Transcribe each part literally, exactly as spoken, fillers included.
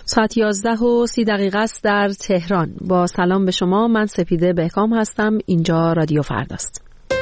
ساعت یازده و سی دقیقه است در تهران. با سلام به شما، من سپیده بهکام هستم. اینجا رادیو فرداست.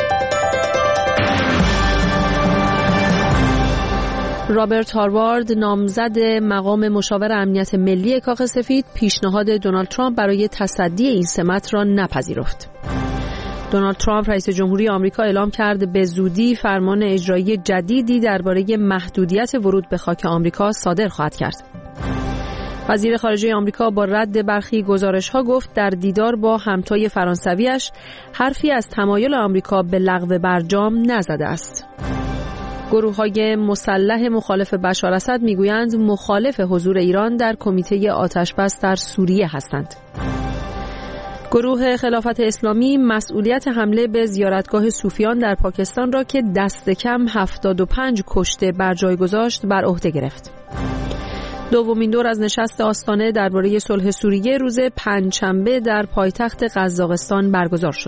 رابرت هاروارد، نامزد مقام مشاور امنیت ملی کاخ سفید، پیشنهاد دونالد ترامپ برای تصدی این سمت را نپذیرفت. دونالد ترامپ رئیس جمهوری آمریکا اعلام کرد به زودی فرمان اجرایی جدیدی درباره محدودیت ورود به خاک آمریکا صادر خواهد کرد. وزیر خارجه آمریکا با رد برخی گزارش‌ها گفت در دیدار با همتای فرانسویش حرفی از تمایل آمریکا به لغو برجام نزده است. گروه‌های مسلح مخالف بشار اسد می‌گویند مخالف حضور ایران در کمیته آتش‌بس در سوریه هستند. گروه خلافت اسلامی مسئولیت حمله به زیارتگاه صوفیان در پاکستان را که دست کم هفتاد و پنج کشته بر جای گذاشت بر عهده گرفت. دومین دور از نشست آستانه درباره صلح سوریه روز پنجشنبه در پایتخت قزاقستان برگزار شد.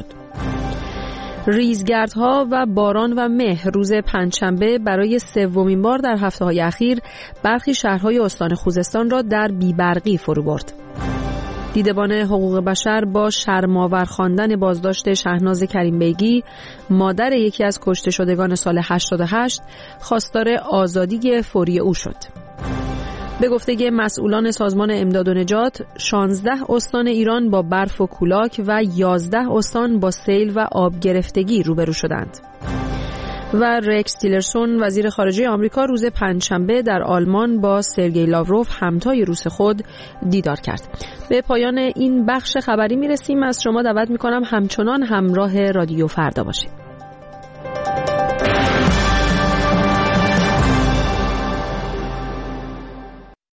ریزگردها و باران و مه روز پنجشنبه برای سومین بار در هفته‌های اخیر برخی شهرهای استان خوزستان را در بی‌برقی فرو برد. دیدبان حقوق بشر با شرم‌آور خواندن بازداشت شهناز کریم بیگی، مادر یکی از کشته شدگان سال هشتاد و هشت، خواستار آزادی فوری او شد. به گفته مسئولان سازمان امداد و نجات، شانزده استان ایران با برف و کولاک و یازده استان با سیل و آب گرفتگی روبرو شدند. و رکس تیلرسون، وزیر خارجه آمریکا، روز پنجشنبه در آلمان با سرگئی لاوروف، همتای روس خود، دیدار کرد. به پایان این بخش خبری میرسیم. از شما دعوت میکنم همچنان همراه رادیو فردا باشید.